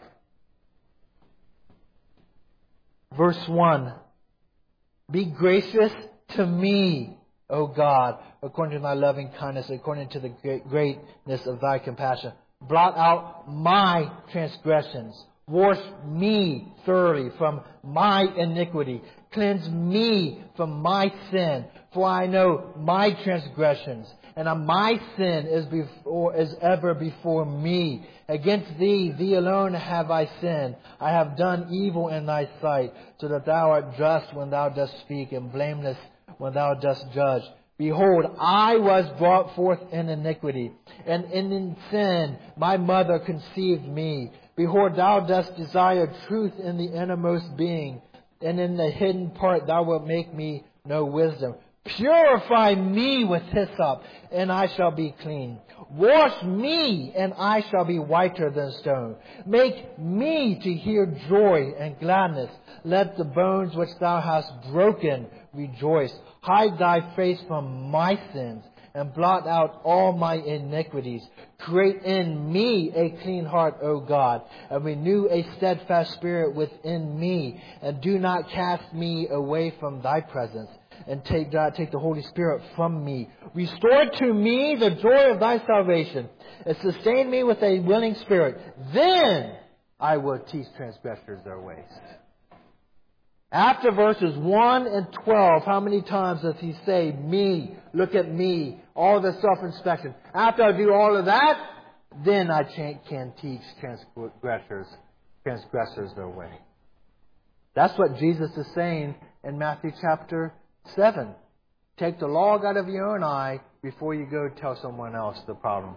Verse one. Be gracious to me, O God, according to thy loving kindness, according to the greatness of thy compassion. Blot out my transgressions. Wash me thoroughly from my iniquity. Cleanse me from my sin. For I know my transgressions, and my sin is before is ever before me. Against thee, thee alone have I sinned. I have done evil in thy sight, so that thou art just when thou dost speak, and blameless when thou dost judge. Behold, I was brought forth in iniquity, and in sin my mother conceived me. Behold, thou dost desire truth in the innermost being, and in the hidden part thou wilt make me know wisdom. Purify me with hyssop, and I shall be clean. Wash me, and I shall be whiter than stone. Make me to hear joy and gladness. Let the bones which thou hast broken rejoice. Hide thy face from my sins, and blot out all my iniquities. Create in me a clean heart, O God, and renew a steadfast spirit within me. And do not cast me away from thy presence, and take God, take the Holy Spirit from me. Restore to me the joy of thy salvation, and sustain me with a willing spirit. Then I will teach transgressors their ways. After verses one and twelve, how many times does he say, me, look at me, all the self-inspection? After I do all of that, then I can teach transgressors, transgressors their way. That's what Jesus is saying in Matthew chapter seven. Take the log out of your own eye before you go tell someone else the problem.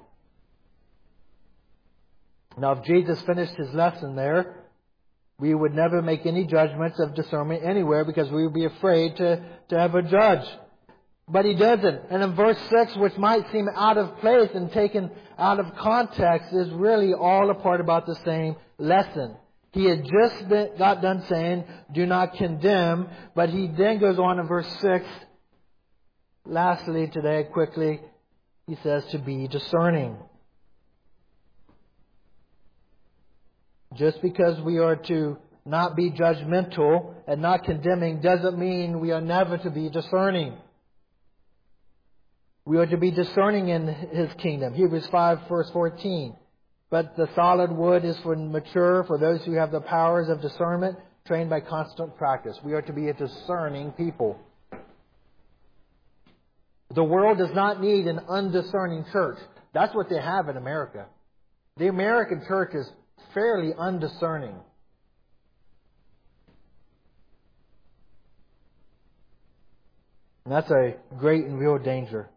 Now, if Jesus finished his lesson there, we would never make any judgments of discernment anywhere because we would be afraid to, to have a judge. But he doesn't. And in verse six, which might seem out of place and taken out of context, is really all a part about the same lesson. He had just been, got done saying, do not condemn. But he then goes on in verse six. Lastly today, quickly, he says to be discerning. Just because we are to not be judgmental and not condemning doesn't mean we are never to be discerning. We are to be discerning in His kingdom. Hebrews five, verse fourteen. But the solid wood is for mature, for those who have the powers of discernment, trained by constant practice. We are to be a discerning people. The world does not need an undiscerning church. That's what they have in America. The American church is fairly undiscerning. And that's a great and real danger.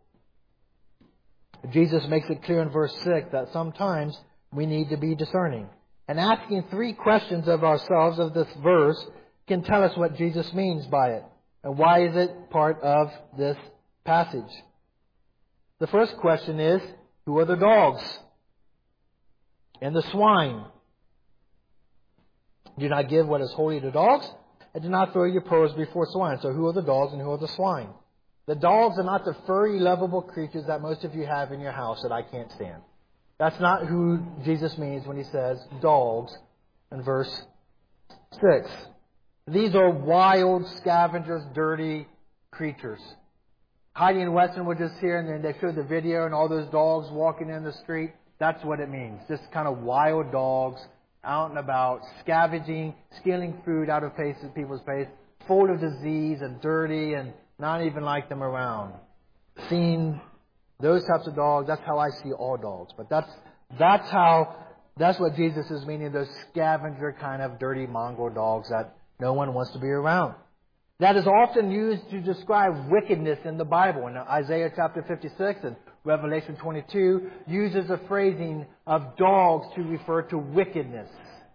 Jesus makes it clear in verse six that sometimes we need to be discerning. And asking three questions of ourselves of this verse can tell us what Jesus means by it. And why is it part of this passage? The first question is, who are the dogs and the swine? Do not give what is holy to dogs, and do not throw your pearls before swine. So who are the dogs and who are the swine? The dogs are not the furry, lovable creatures that most of you have in your house that I can't stand. That's not who Jesus means when He says dogs in verse six. These are wild, scavengers, dirty creatures. Heidi and Weston were just here, and then they showed the video and all those dogs walking in the street. That's what it means. Just kind of wild dogs out and about, scavenging, stealing food out of faces, people's face, full of disease and dirty and not even like them around. Seeing those types of dogs, that's how I see all dogs. But that's that's how that's what Jesus is meaning, those scavenger kind of dirty mongrel dogs that no one wants to be around. That is often used to describe wickedness in the Bible. In Isaiah chapter fifty-six and Revelation twenty-two uses a phrasing of dogs to refer to wickedness.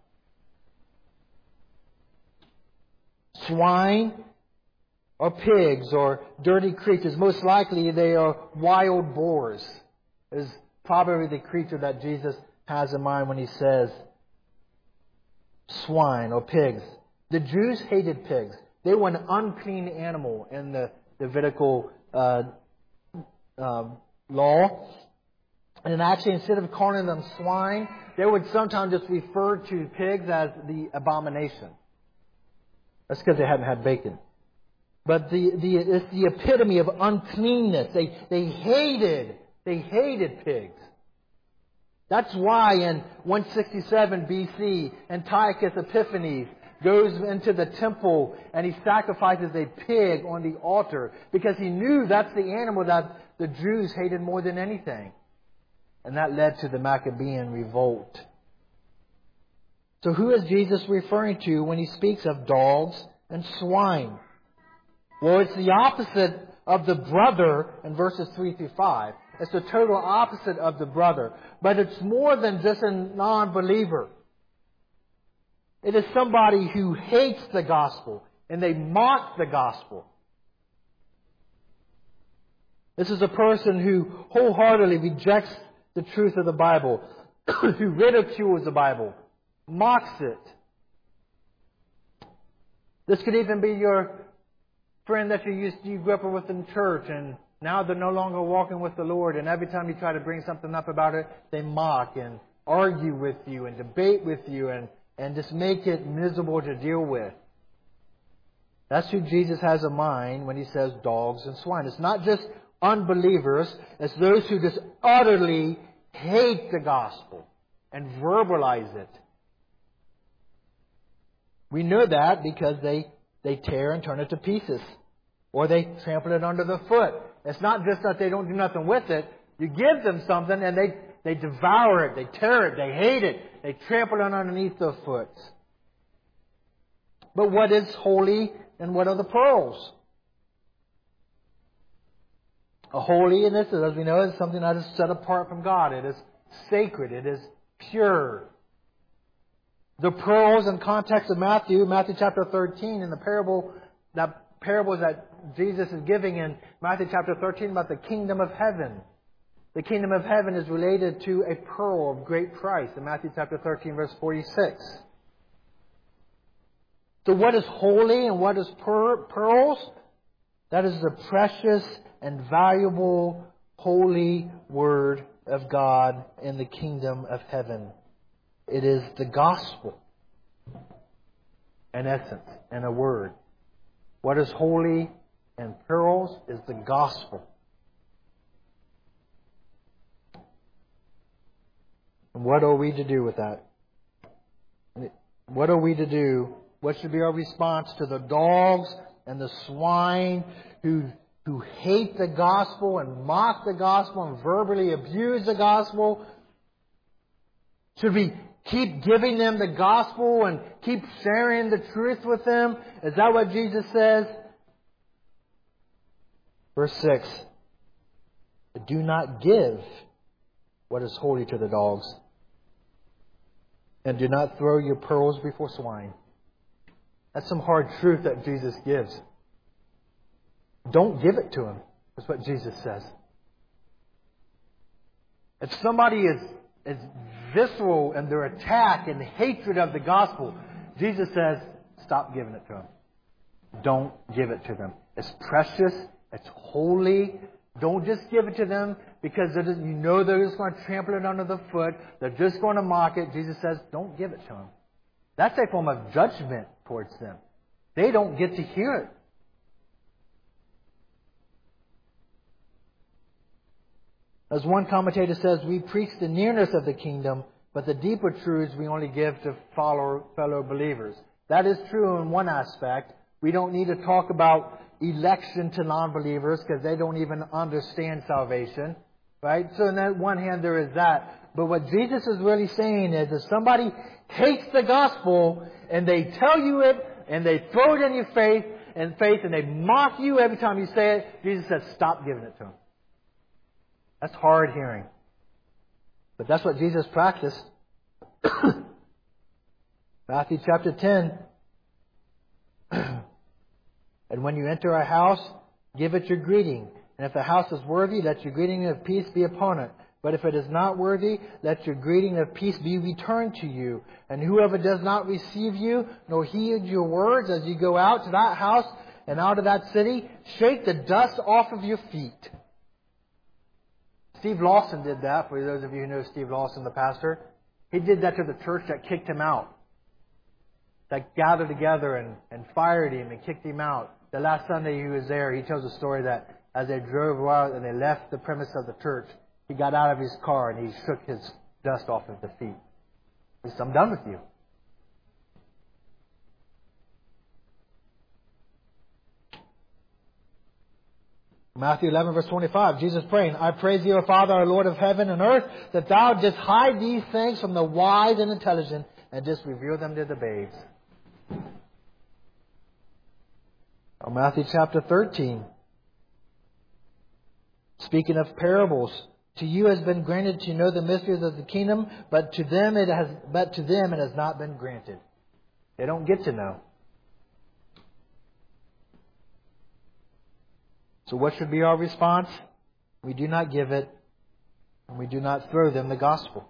Swine or pigs or dirty creatures. Most likely they are wild boars. Is probably the creature that Jesus has in mind when He says swine or pigs. The Jews hated pigs. They were an unclean animal in the Levitical uh, uh, law. And actually, instead of calling them swine, they would sometimes just refer to pigs as the abomination. That's because they hadn't had bacon. But the, the it's the epitome of uncleanness. They they hated they hated pigs. That's why in one sixty-seven B C, Antiochus Epiphanes goes into the temple and he sacrifices a pig on the altar because he knew that's the animal that the Jews hated more than anything. And that led to the Maccabean revolt. So who is Jesus referring to when He speaks of dogs and swine? Well, it's the opposite of the brother in verses three through five. It's the total opposite of the brother. But it's more than just a non-believer. It is somebody who hates the gospel and they mock the gospel. This is a person who wholeheartedly rejects the truth of the Bible, who ridicules the Bible, mocks it. This could even be your friend that you used to, you grew up with in church, and now they're no longer walking with the Lord, and every time you try to bring something up about it, they mock and argue with you and debate with you and, and just make it miserable to deal with. That's who Jesus has in mind when He says dogs and swine. It's not just unbelievers, it's those who just utterly hate the gospel and verbalize it. We know that because they, they tear and turn it to pieces. Or they trample it under the foot. It's not just that they don't do nothing with it. You give them something and they, they devour it, they tear it, they hate it, they trample it underneath their foot. But what is holy and what are the pearls? A holiness, as we know, is something that is set apart from God. It is sacred. It is pure. The pearls in context of Matthew, Matthew chapter thirteen, in the parable, that parable that Jesus is giving in Matthew chapter thirteen about the kingdom of heaven. The kingdom of heaven is related to a pearl of great price in Matthew chapter thirteen, verse forty-six. So what is holy and what is per- pearls? That is the precious and valuable holy word of God in the kingdom of heaven. It is the gospel, in essence, in a word. What is holy and pearls is the gospel. And what are we to do with that? What are we to do? What should be our response to the dogs and the swine who who hate the gospel and mock the gospel and verbally abuse the gospel? Should we keep giving them the gospel and keep sharing the truth with them? Is that what Jesus says? Verse six. Do not give what is holy to the dogs, and do not throw your pearls before swine. That's some hard truth that Jesus gives. Don't give it to them. That's what Jesus says. If somebody is, is visceral in their attack and hatred of the gospel, Jesus says, stop giving it to them. Don't give it to them. It's precious. It's holy. Don't just give it to them because you know they're just going to trample it under the foot. They're just going to mock it. Jesus says, don't give it to them. That's a form of judgment towards them. They don't get to hear it. As one commentator says, we preach the nearness of the kingdom, but the deeper truths we only give to follow, fellow believers. That is true in one aspect. We don't need to talk about election to non-believers because they don't even understand salvation. Right? So on that one hand, there is that. But what Jesus is really saying is if somebody hates the gospel and they tell you it and they throw it in your face and face and they mock you every time you say it, Jesus says, stop giving it to them. That's hard hearing. But that's what Jesus practiced. Matthew chapter ten. And when you enter a house, give it your greeting. And if the house is worthy, let your greeting of peace be upon it. But if it is not worthy, let your greeting of peace be returned to you. And whoever does not receive you, nor heed your words as you go out to that house and out of that city, shake the dust off of your feet. Steve Lawson did that, for those of you who know Steve Lawson, the pastor. He did that to the church that kicked him out. That gathered together and, and fired him and kicked him out. The last Sunday he was there, he tells a story that as they drove out and they left the premise of the church, he got out of his car and he shook his dust off of the feet. He said, I'm done with you. Matthew eleven, verse twenty-five, Jesus praying, I praise thee, O Father, our Lord of heaven and earth, that thou didst hide these things from the wise and intelligent, and didst reveal them to the babes. Or Matthew chapter thirteen, speaking of parables, to you has been granted to know the mysteries of the kingdom, but to them it has, but to them it has not been granted. They don't get to know. So what should be our response? We do not give it, and we do not throw them the gospel.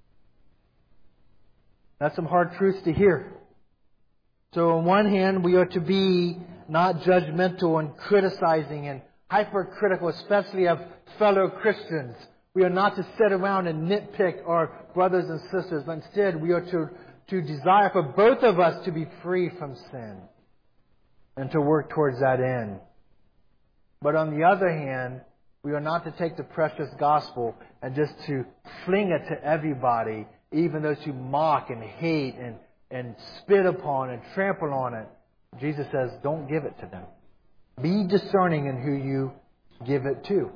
That's some hard truths to hear. So on one hand, we are to be not judgmental and criticizing and hypercritical, especially of fellow Christians. We are not to sit around and nitpick our brothers and sisters, but instead we are to, to desire for both of us to be free from sin and to work towards that end. But on the other hand, we are not to take the precious gospel and just to fling it to everybody, even those who mock and hate and, and spit upon and trample on it. Jesus says, don't give it to them. Be discerning in who you give it to.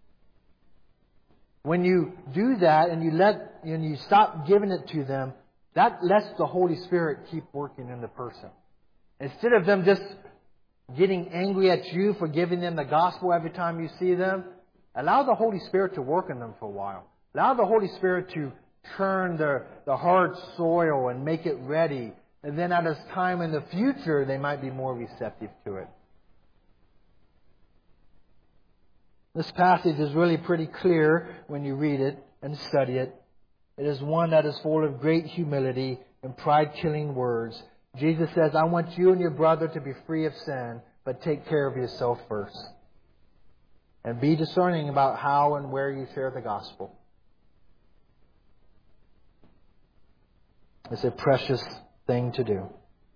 When you do that and you let and you stop giving it to them, that lets the Holy Spirit keep working in the person. Instead of them just getting angry at you for giving them the gospel every time you see them, allow the Holy Spirit to work in them for a while. Allow the Holy Spirit to turn the, the hard soil and make it ready. And then at a time in the future, they might be more receptive to it. This passage is really pretty clear when you read it and study it. It is one that is full of great humility and pride-killing words. Jesus says, I want you and your brother to be free of sin, but take care of yourself first. And be discerning about how and where you share the gospel. It's a precious thing to do.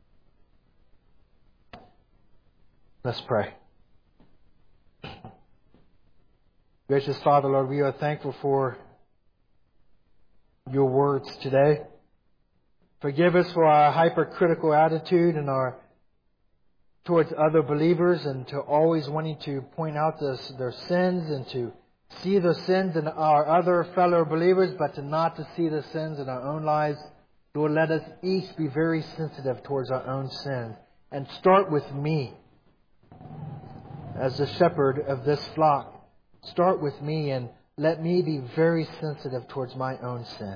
Let's pray. Gracious Father, Lord, we are thankful for your words today. Forgive us for our hypercritical attitude and our towards other believers, and to always wanting to point out this, their sins and to see the sins in our other fellow believers, but to not to see the sins in our own lives. Lord, let us each be very sensitive towards our own sins. And start with me as the shepherd of this flock. Start with me and let me be very sensitive towards my own sin,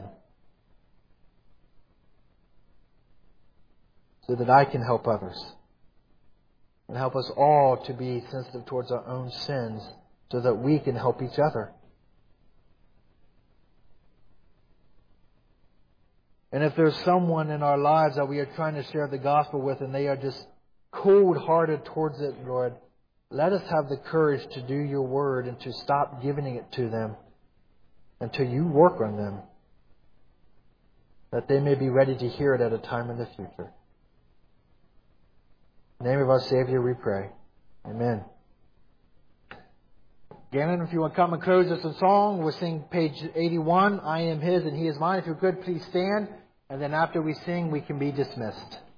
so that I can help others. And help us all to be sensitive towards our own sins, so that we can help each other. And if there's someone in our lives that we are trying to share the gospel with and they are just cold-hearted towards it, Lord, let us have the courage to do your word and to stop giving it to them until you work on them, that they may be ready to hear it at a time in the future. In the name of our Savior we pray. Amen. Gannon, if you want to come and close us in song, we'll sing page eighty-one, I Am His and He Is Mine. If you could, please stand. And then after we sing, we can be dismissed.